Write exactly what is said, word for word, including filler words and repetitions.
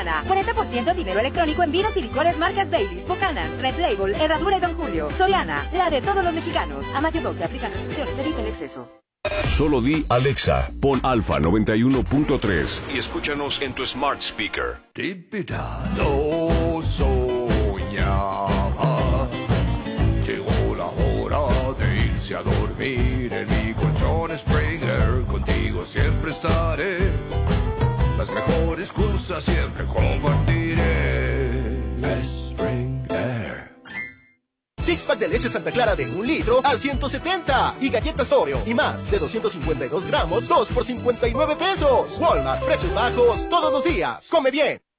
cuarenta por ciento dinero electrónico en vinos y licores marcas Baileys, Buchanan, Red Label, Herradura y Don Julio. Soriana, la de todos los mexicanos. A mayo doce, aplican restricciones, evita el exceso. Solo di Alexa, pon Alfa noventa y uno punto tres y escúchanos en tu smart speaker. No soñaba, llegó la hora de irse a dormir en mi colchón Springer. Contigo siempre estaré, las mejores cosas siempre compartiré. Springer. Six pack de leche Santa Clara de un litro a ciento setenta. Y galletas Oreo y más de doscientos cincuenta y dos gramos, dos por cincuenta y nueve pesos. Walmart, precios bajos todos los días. Come bien.